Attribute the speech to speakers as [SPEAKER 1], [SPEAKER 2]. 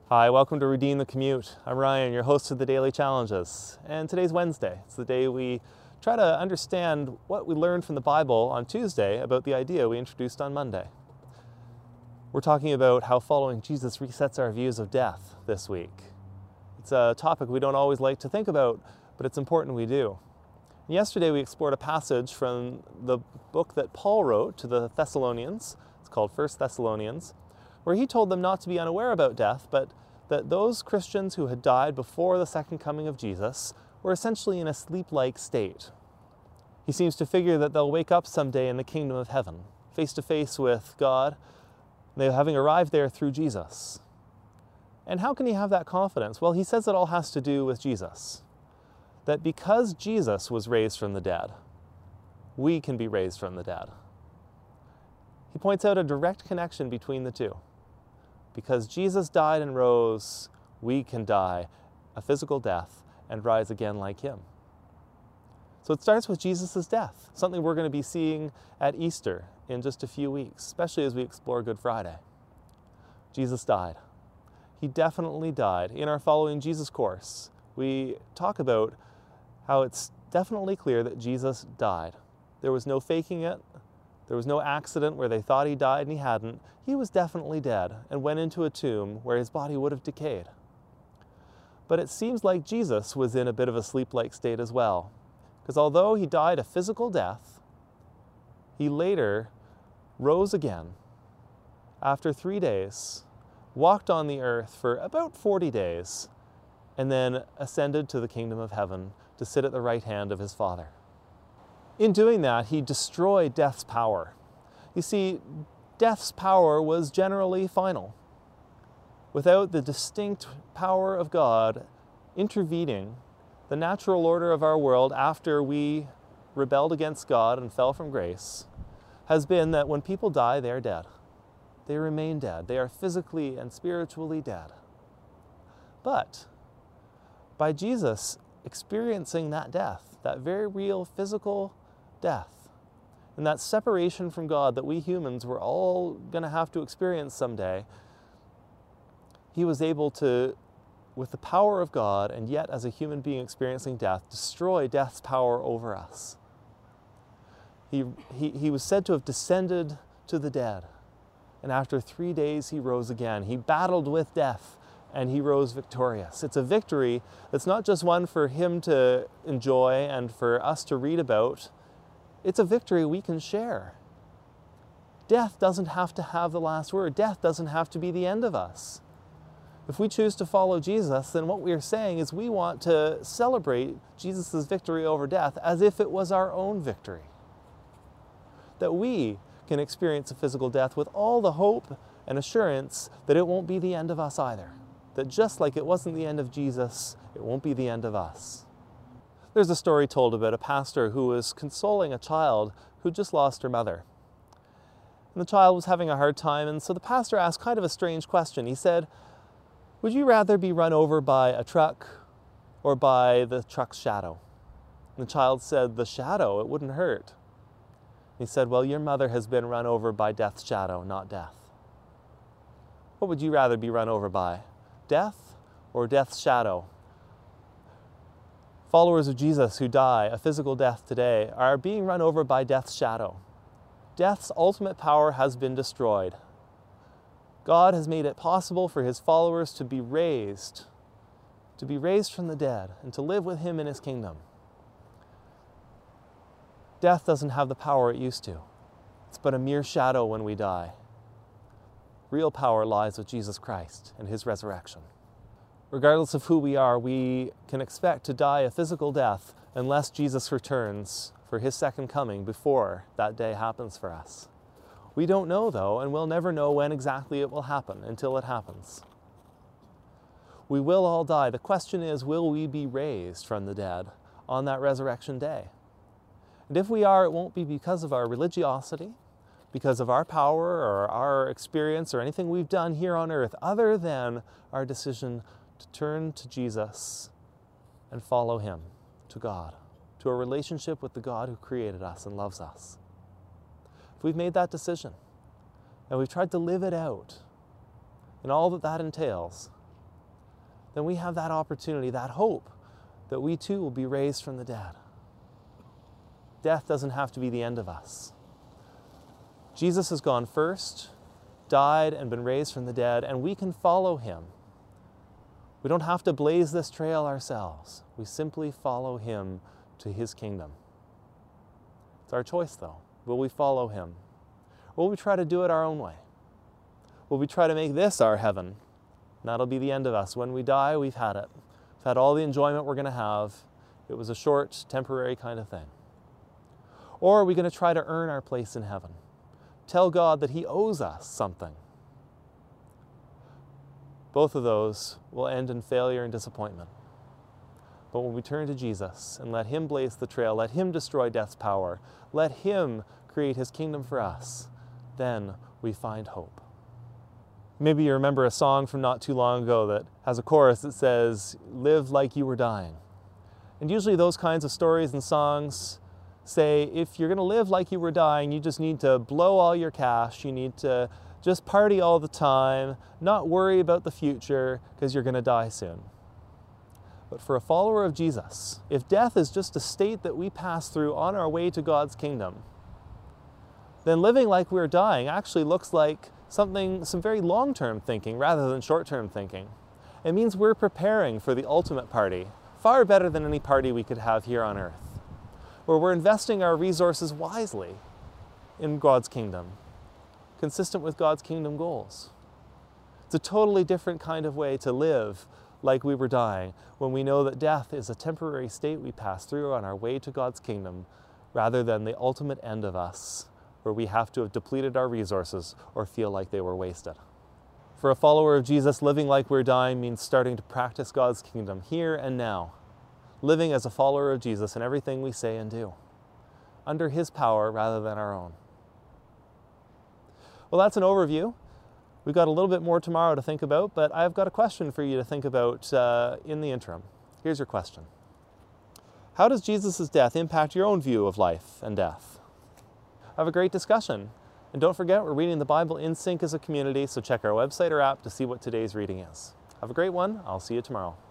[SPEAKER 1] Hi, welcome to Redeem the Commute. I'm Ryan, your host of the Daily Challenges. And today's Wednesday. It's the day we try to understand what we learned from the Bible on Tuesday about the idea we introduced on Monday. We're talking about how following Jesus resets our views of death this week. It's a topic we don't always like to think about, but it's important we do. Yesterday we explored a passage from the book that Paul wrote to the Thessalonians. It's called 1 Thessalonians, where he told them not to be unaware about death, but that those Christians who had died before the second coming of Jesus were essentially in a sleep-like state. He seems to figure that they'll wake up someday in the kingdom of heaven, face to face with God, they having arrived there through Jesus. And how can he have that confidence? Well, he says it all has to do with Jesus. That because Jesus was raised from the dead, we can be raised from the dead. He points out a direct connection between the two. Because Jesus died and rose, we can die a physical death and rise again like him. So it starts with Jesus' death, something we're going to be seeing at Easter in just a few weeks, especially as we explore Good Friday. Jesus died. He definitely died. In our Following Jesus course, we talk about how it's definitely clear that Jesus died. There was no faking it. There was no accident where they thought he died and he hadn't. He was definitely dead and went into a tomb where his body would have decayed. But it seems like Jesus was in a bit of a sleep-like state as well, because although he died a physical death, he later rose again after 3 days, walked on the earth for about 40 days, and then ascended to the kingdom of heaven to sit at the right hand of his Father. In doing that, he destroyed death's power. You see, death's power was generally final. Without the distinct power of God intervening, the natural order of our world after we rebelled against God and fell from grace has been that when people die, they are dead. They remain dead. They are physically and spiritually dead. But by Jesus experiencing that death, that very real physical death, and that separation from God that we humans were all going to have to experience someday, he was able to, with the power of God, and yet as a human being experiencing death, destroy death's power over us. He was said to have descended to the dead, and after 3 days he rose again. He battled with death, and he rose victorious. It's a victory that's not just one for him to enjoy and for us to read about. It's a victory we can share. Death doesn't have to have the last word. Death doesn't have to be the end of us. If we choose to follow Jesus, then what we are saying is we want to celebrate Jesus' victory over death as if it was our own victory. That we can experience a physical death with all the hope and assurance that it won't be the end of us either. That just like it wasn't the end of Jesus, it won't be the end of us. There's a story told about a pastor who was consoling a child who just lost her mother. And the child was having a hard time, and so the pastor asked kind of a strange question. He said, "Would you rather be run over by a truck or by the truck's shadow?" And the child said, "The shadow, it wouldn't hurt." He said, "Well, your mother has been run over by death's shadow, not death. What would you rather be run over by? Death or death's shadow?" Followers of Jesus who die a physical death today are being run over by death's shadow. Death's ultimate power has been destroyed. God has made it possible for his followers to be raised from the dead and to live with him in his kingdom. Death doesn't have the power it used to. It's but a mere shadow when we die. Real power lies with Jesus Christ and his resurrection. Regardless of who we are, we can expect to die a physical death unless Jesus returns for his second coming before that day happens for us. We don't know, though, and we'll never know when exactly it will happen until it happens. We will all die. The question is, will we be raised from the dead on that resurrection day? And if we are, it won't be because of our religiosity, because of our power or our experience or anything we've done here on earth, other than our decision to turn to Jesus and follow him, to God, to a relationship with the God who created us and loves us. If we've made that decision and we've tried to live it out and all that that entails, then we have that opportunity, that hope, that we too will be raised from the dead. Death doesn't have to be the end of us. Jesus has gone first, died and been raised from the dead, and we can follow him. We don't have to blaze this trail ourselves. We simply follow him to his kingdom. It's our choice, though. Will we follow him? Or will we try to do it our own way? Will we try to make this our heaven? And that'll be the end of us. When we die, we've had it. We've had all the enjoyment we're going to have. It was a short, temporary kind of thing. Or are we going to try to earn our place in heaven? Tell God that he owes us something. Both of those will end in failure and disappointment. But when we turn to Jesus and let him blaze the trail, let him destroy death's power, let him create his kingdom for us, then we find hope. Maybe you remember a song from not too long ago that has a chorus that says, "Live like you were dying." And usually those kinds of stories and songs say, if you're going to live like you were dying, you just need to blow all your cash, you need to just party all the time, not worry about the future, because you're going to die soon. But for a follower of Jesus, if death is just a state that we pass through on our way to God's kingdom, then living like we're dying actually looks like some very long-term thinking rather than short-term thinking. It means we're preparing for the ultimate party, far better than any party we could have here on earth, where we're investing our resources wisely in God's kingdom, consistent with God's kingdom goals. It's a totally different kind of way to live like we were dying, when we know that death is a temporary state we pass through on our way to God's kingdom, rather than the ultimate end of us, where we have to have depleted our resources or feel like they were wasted. For a follower of Jesus, living like we're dying means starting to practice God's kingdom here and now, living as a follower of Jesus in everything we say and do, under his power rather than our own. Well, that's an overview. We've got a little bit more tomorrow to think about, but I've got a question for you to think about in the interim. Here's your question. How does Jesus' death impact your own view of life and death? Have a great discussion. And don't forget, we're reading the Bible in sync as a community, so check our website or app to see what today's reading is. Have a great one. I'll see you tomorrow.